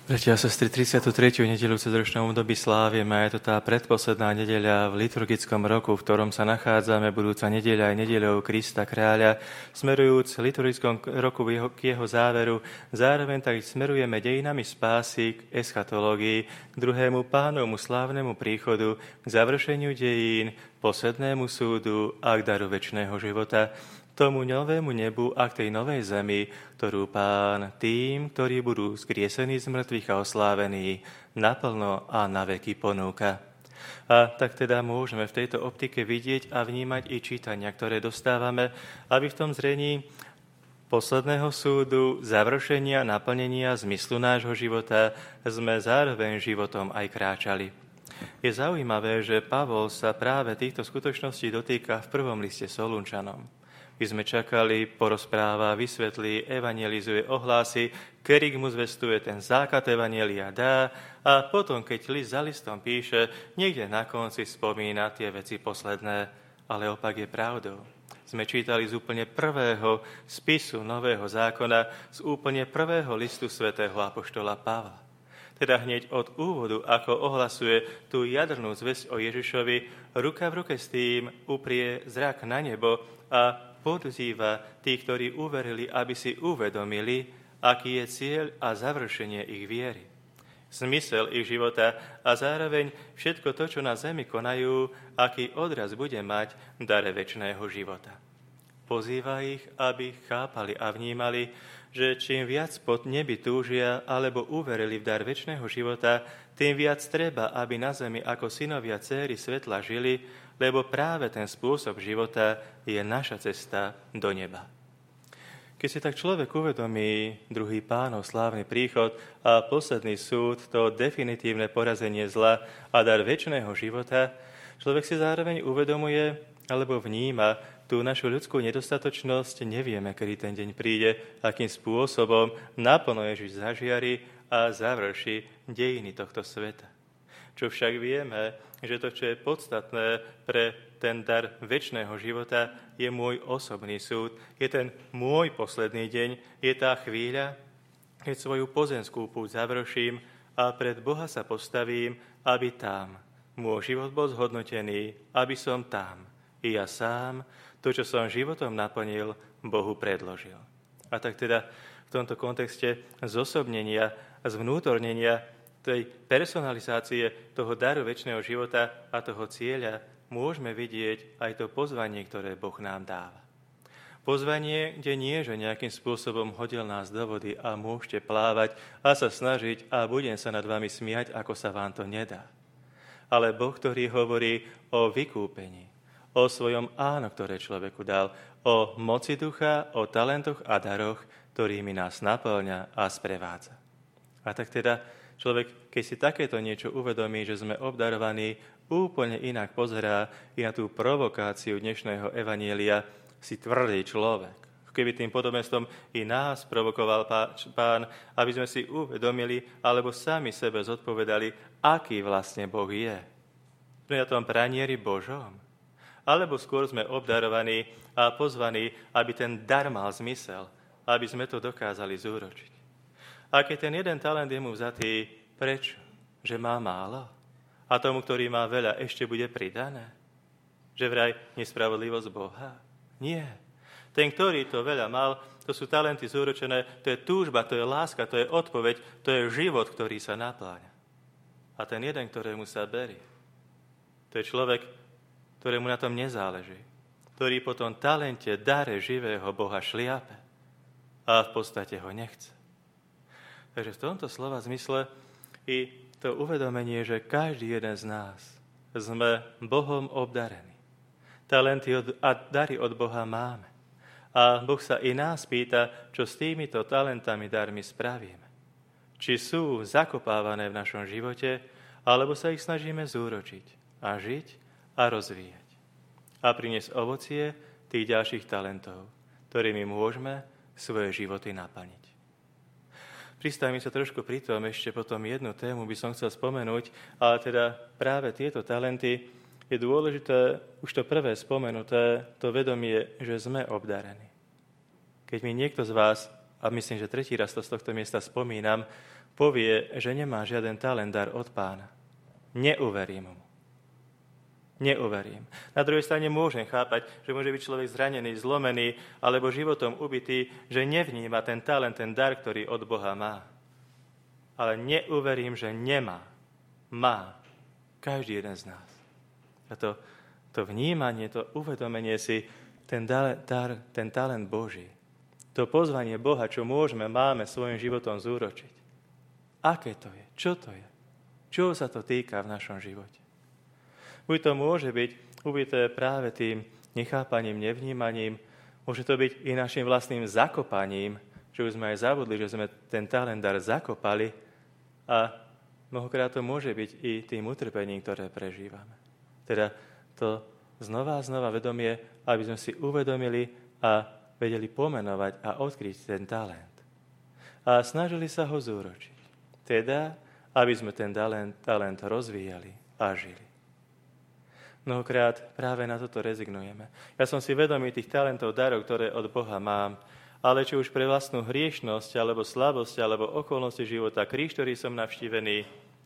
Bratia a sestry, 33. nedeľu v cezročnom období slávime a je to tá predposledná nedeľa v liturgickom roku, v ktorom sa nachádzame. Budúca nedeľa je nedeľou Krista kráľa. Smerujúc v liturgickom roku k jeho záveru, zároveň tak smerujeme dejinami spásy k eschatológii, k druhému Pánovmu slávnemu príchodu, k završeniu dejín, poslednému súdu a k daru večného života, tomu novému nebu a k tej novej zemi, ktorú Pán tým, ktorí budú skriesení z mŕtvych a oslávení, naplno a na veky ponúka. A tak teda môžeme v tejto optike vidieť a vnímať i čítania, ktoré dostávame, aby v tom zrení posledného súdu, završenia, naplnenia zmyslu nášho života sme zároveň životom aj kráčali. Je zaujímavé, že Pavol sa práve týchto skutočností dotýka v prvom liste Solunčanom. My sme čakali, porozpráva, vysvetlí, evangelizuje, ohlási, kedy mu zvestuje ten základ evangelia dá a potom, keď list za listom píše, niekde na konci spomína tie veci posledné, ale opak je pravdou. Sme čítali z úplne prvého spisu Nového zákona, z úplne prvého listu svätého apoštola Pavla. Teda hneď od úvodu, ako ohlasuje tú jadrnú zvesť o Ježišovi, ruka v ruke s tým uprie zrak na nebo a podzýva tých, ktorí uverili, aby si uvedomili, aký je cieľ a završenie ich viery. Zmysel ich života a zároveň všetko to, čo na zemi konajú, aký odraz bude mať v dare večného života. Pozýva ich, aby chápali a vnímali, že čím viac pod nebi túžia alebo uverili v dar večného života, tým viac treba, aby na zemi ako synovia céry svetla žili, lebo práve ten spôsob života je naša cesta do neba. Keď si tak človek uvedomí druhý Pánov slávny príchod a posledný súd, to definitívne porazenie zla a dar večného života, človek si zároveň uvedomuje alebo vníma tú našu ľudskú nedostatočnosť, nevieme, kedy ten deň príde, akým spôsobom naplno Ježiš zažiari a završí dejiny tohto sveta. Čo však vieme, že to, čo je podstatné pre ten dar večného života, je môj osobný súd, je ten môj posledný deň, je tá chvíľa, keď svoju pozemskú púť završím a pred Boha sa postavím, aby tam môj život bol zhodnotený, aby som tam i ja sám to, čo som životom naplnil, Bohu predložil. A tak teda v tomto kontexte zosobnenia a zvnútornenia tej personalizácie toho daru večného života a toho cieľa môžeme vidieť aj to pozvanie, ktoré Boh nám dáva. Pozvanie, kde nie, že nejakým spôsobom hodil nás do vody a môžete plávať a sa snažiť a budem sa nad vami smiať, ako sa vám to nedá. Ale Boh, ktorý hovorí o vykúpení, o svojom áno, ktoré človeku dal, o moci ducha, o talentoch a daroch, ktorými nás naplňa a sprevádza. A tak teda človek, keď si takéto niečo uvedomí, že sme obdarovaní, úplne inak pozerá i na tú provokáciu dnešného evanjelia, si tvrdý človek. Keby tým podobenstvom i nás provokoval Pán, aby sme si uvedomili, alebo sami sebe zodpovedali, aký vlastne Boh je. Sme na tom pranieri Božom. Alebo skôr sme obdarovaní a pozvaní, aby ten dar mal zmysel, aby sme to dokázali zúročiť. A keď ten jeden talent je mu vzatý, prečo? Že má málo? A tomu, ktorý má veľa, ešte bude pridané? Že vraj nespravodlivosť Boha? Nie. Ten, ktorý to veľa mal, to sú talenty zúročené, to je túžba, to je láska, to je odpoveď, to je život, ktorý sa napláňa. A ten jeden, ktorému sa berie, to je človek, ktorému na tom nezáleží, ktorý po tom talente, dare živého Boha šliape a v podstate ho nechce. Takže v tomto slova zmysle i to uvedomenie, že každý jeden z nás sme Bohom obdarení. Talenty a dary od Boha máme. A Boh sa i nás pýta, čo s týmito talentami, darmi spravíme. Či sú zakopávané v našom živote, alebo sa ich snažíme zúročiť a žiť a rozvíjať. A priniesť ovocie tých ďalších talentov, ktorými môžeme svoje životy naplniť. Pristavím sa trošku pri tom, ešte potom jednu tému by som chcel spomenúť, ale teda práve tieto talenty je dôležité, už to prvé spomenuté, to vedomie, že sme obdarení. Keď mi niekto z vás, a myslím, že tretí raz to z tohto miesta spomínam, povie, že nemá žiaden talent, dar od Pána, neuverím mu. Neuverím. Na druhej strane môžem chápať, že môže byť človek zranený, zlomený alebo životom ubitý, že nevníma ten talent, ten dar, ktorý od Boha má. Ale neuverím, že nemá. Má. Každý jeden z nás. A to vnímanie, to uvedomenie si, ten dar, ten talent Boží, to pozvanie Boha, čo máme svojim životom zúročiť. Aké to je? Čo to je? Čoho sa to týka v našom živote? Buď to môže byť ubité práve tým nechápaním, nevnímaním, môže to byť i našim vlastným zakopaním, že už sme aj zabudli, že sme ten talent dar zakopali a mnohokrát to môže byť i tým utrpením, ktoré prežívame. Teda to znova a znova vedomie, aby sme si uvedomili a vedeli pomenovať a odkryť ten talent. A snažili sa ho zúročiť. Teda, aby sme ten talent rozvíjali a žili. Mnohokrát práve na toto rezignujeme. Ja som si vedomý tých talentov, darov, ktoré od Boha mám, ale či už pre vlastnú hriešnosť, alebo slabosť, alebo okolnosti života, kríž, ktorý som navštívený,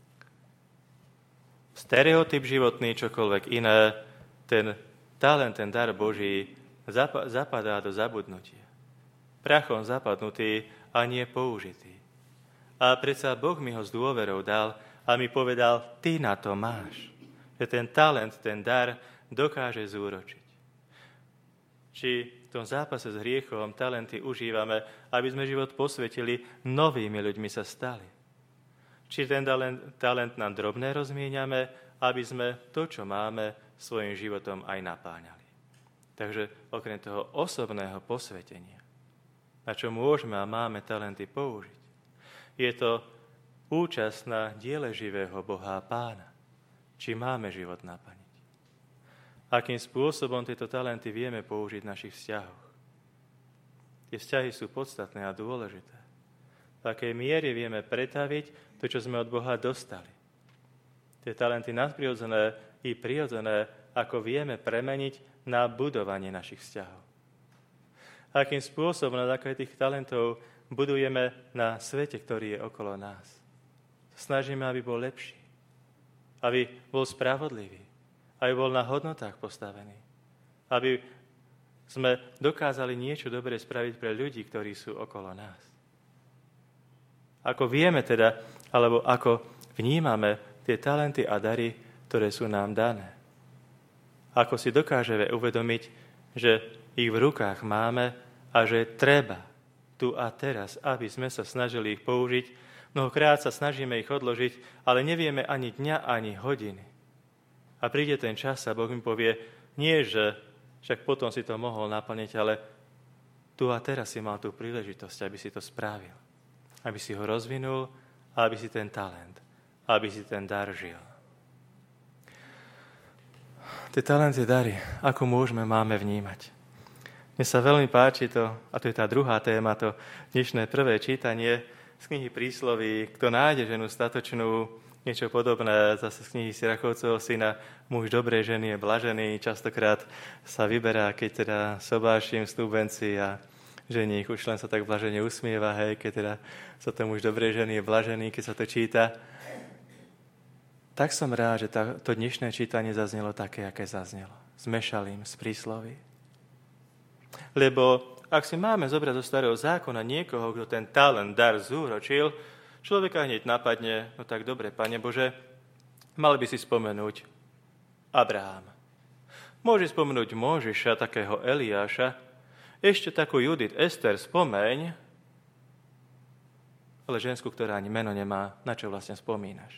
stereotyp životný, čokoľvek iné, ten talent, ten dar Boží zapadá do zabudnutia. Prachom zapadnutý a nie použitý. A predsa Boh mi ho s dôverou dal a mi povedal, ty na to máš. Že ten talent, ten dar dokáže zúročiť. Či v tom zápase s hriechom talenty užívame, aby sme život posvetili, novými ľuďmi sa stali. Či ten talent nám drobné rozmieňame, aby sme to, čo máme, svojim životom aj napáňali. Takže okrem toho osobného posvetenia, na čo môžeme a máme talenty použiť, je to účasť na diele živého Boha a Pána. Či máme život naplniť. Akým spôsobom tieto talenty vieme použiť v našich vzťahoch. Tie vzťahy sú podstatné a dôležité. V akej miere vieme pretaviť to, čo sme od Boha dostali. Tie talenty nadprirodzené i prirodzené, ako vieme premeniť na budovanie našich vzťahov. Akým spôsobom na základe tých talentov budujeme na svete, ktorý je okolo nás. Snažíme, aby bol lepší. Aby bol spravodlivý, aby bol na hodnotách postavený, aby sme dokázali niečo dobre spraviť pre ľudí, ktorí sú okolo nás. Ako vieme teda, alebo ako vnímame tie talenty a dary, ktoré sú nám dané. Ako si dokážeme uvedomiť, že ich v rukách máme a že treba tu a teraz, aby sme sa snažili ich použiť. Mnohokrát sa snažíme ich odložiť, ale nevieme ani dňa, ani hodiny. A príde ten čas a Boh mi povie, nie, že však potom si to mohol naplniť, ale tu a teraz si mal tú príležitosť, aby si to spravil. Aby si ho rozvinul a aby si ten talent, aby si ten dar žil. Tie talenty, dary, ako máme vnímať? Mne sa veľmi páči to, a to je tá druhá téma, to dnešné prvé čítanie z knihy Prísloví. Kto nájde ženu statočnú, niečo podobné, zase z knihy Sirachovcovho syna, muž dobrej ženy je blažený, častokrát sa vyberá, keď teda sobášim stúbenci a ženích už len sa tak blažene usmieva, hej, keď teda sa to muž dobrej ženy je blažený, keď sa to číta. Tak som rád, že to dnešné čítanie zaznelo také, aké zaznelo. S Mešalím, z Prísloví. Lebo ak si máme zobrať zo starého zákona niekoho, kto ten talent, dar zúročil, človeka hneď napadne, no tak dobre, Pane Bože, mal by si spomenúť Abrahama. Môže spomenúť Mojžiša, takého Eliáša, ešte takú Judit, Ester spomeň, ale žensku, ktorá ani meno nemá, na čo vlastne spomínaš?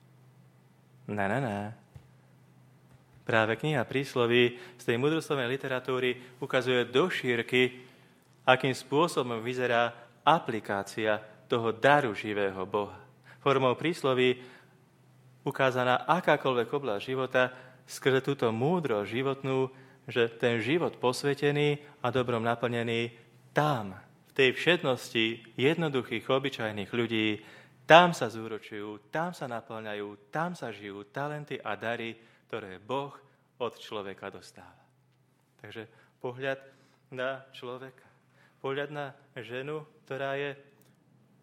Ne. Práve kniha Prísloví z tej múdroslovnej literatúry ukazuje do šírky, akým spôsobom vyzerá aplikácia toho daru živého Boha. Formou prísloví ukázaná akákoľvek oblasť života skrze túto múdrosť životnú, že ten život posvetený a dobrom naplnený tam, v tej všednosti jednoduchých, obyčajných ľudí, tam sa zúročujú, tam sa naplňajú, tam sa žijú talenty a dary, ktoré Boh od človeka dostáva. Takže pohľad na človeka. Pohľad na ženu, ktorá je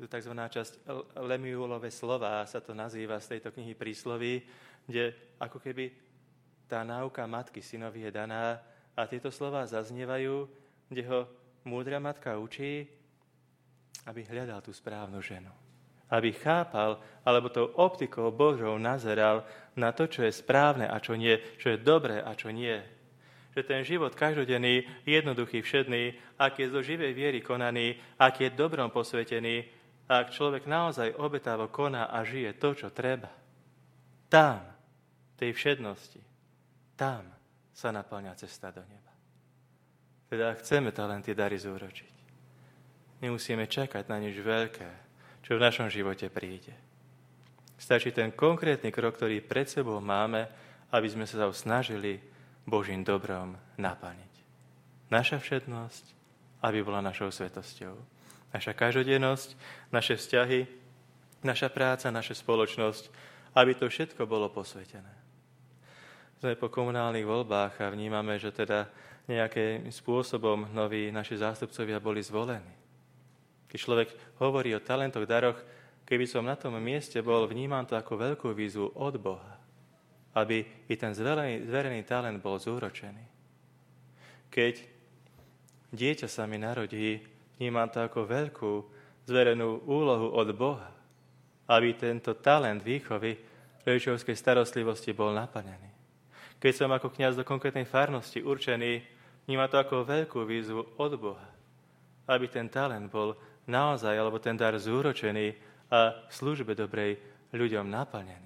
tzv. Časť Lemuelove slova sa to nazýva z tejto knihy Prísloví, kde ako keby tá náuka matky synovi je daná a tieto slova zaznievajú, kde ho múdra matka učí, aby hľadal tú správnu ženu. Aby chápal, alebo tou optikou Božou nazeral na to, čo je správne a čo nie, čo je dobré a čo nie. Že ten život každodenný, jednoduchý, všedný, ak je zo živej viery konaný, ak je dobrom posvetený, ak človek naozaj obetavo koná a žije to, čo treba, tam, tej všednosti, tam sa naplňa cesta do neba. Teda chceme talenty dary zúročiť. Nemusíme čakať na nič veľké, čo v našom živote príde. Stačí ten konkrétny krok, ktorý pred sebou máme, aby sme sa snažili Božím dobrom naplniť. Naša všednosť, aby bola našou svetosťou. Naša každodennosť, naše vzťahy, naša práca, naša spoločnosť, aby to všetko bolo posvetené. Sme po komunálnych voľbách a vnímame, že teda nejakým spôsobom noví naši zástupcovia boli zvolení. Keď človek hovorí o talentoch, daroch, keby som na tom mieste bol, vnímam to ako veľkú výzvu od Boha, aby i ten zverený talent bol zúročený. Keď dieťa sa mi narodí, vnímam to ako veľkú zverenú úlohu od Boha, aby tento talent výchovy rodičovskej starostlivosti bol naplnený. Keď som ako kňaz do konkrétnej farnosti určený, vnímam to ako veľkú výzvu od Boha, aby ten talent bol naozaj, alebo ten dar zúročený a v službe dobrej ľuďom naplnený.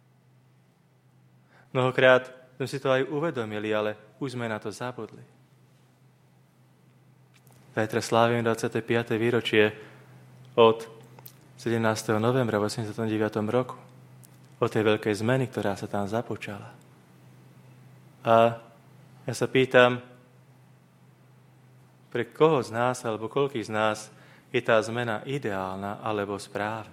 Mnohokrát sme si to aj uvedomili, ale už sme na to zabudli. Zajtra slávime 25. výročie od 17. novembra v 89. roku. O tej veľkej zmeny, ktorá sa tam započala. A ja sa pýtam, pre koho z nás, alebo koľkých z nás je tá zmena ideálna alebo správna.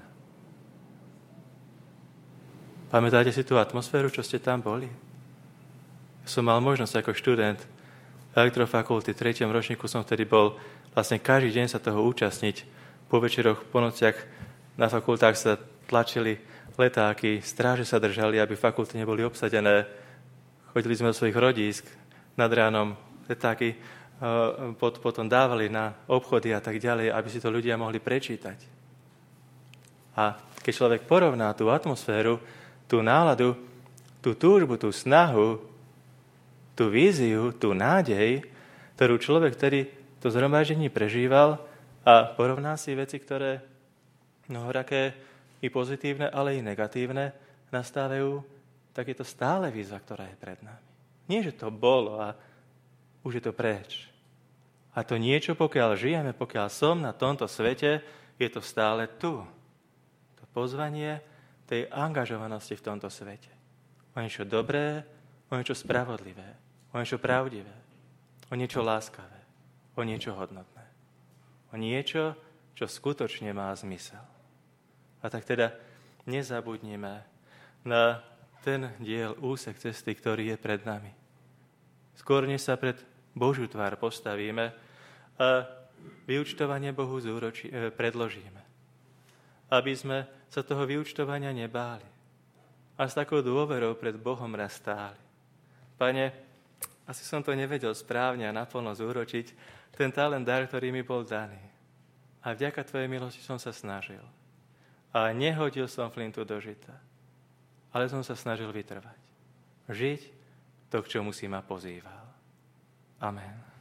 Pamätáte si tú atmosféru, čo ste tam boli? Ja som mal možnosť ako študent elektrofakulty v 3. ročníku, som vtedy bol vlastne každý deň sa toho účastniť. Po večeroch, po nociach na fakultách sa tlačili letáky, stráže sa držali, aby fakulty neboli obsadené. Chodili sme do svojich rodísk, nad ránom letáky potom dávali na obchody a tak ďalej, aby si to ľudia mohli prečítať. A keď človek porovná tú atmosféru, tú náladu, tú túžbu, tú snahu, tú víziu, tú nádej, ktorú človek, ktorý to zhromaždení prežíval a porovná si veci, ktoré mnohoraké i pozitívne, ale i negatívne nastávajú, tak je to stále výzva, ktorá je pred nami. Nie, že to bolo a už je to preč. A to niečo, pokiaľ žijeme, pokiaľ som na tomto svete, je to stále tu. To pozvanie tej angažovanosti v tomto svete. O niečo dobré, o niečo spravodlivé, o niečo pravdivé, o niečo láskavé, o niečo hodnotné. O niečo, čo skutočne má zmysel. A tak teda nezabudnime na ten diel, úsek cesty, ktorý je pred nami. Skôr než sa pred Božiu tvár postavíme a vyúčtovanie Bohu predložíme. Aby sme sa toho vyúčtovania nebáli a s takou dôverou pred Bohom raz stáli. Pane, asi som to nevedel správne a naplno zúročiť, ten talent dar, ktorý mi bol daný. A vďaka Tvojej milosti som sa snažil. A nehodil som flintu do žita, ale som sa snažil vytrvať. Žiť to, k čomu si ma pozýval. Amen.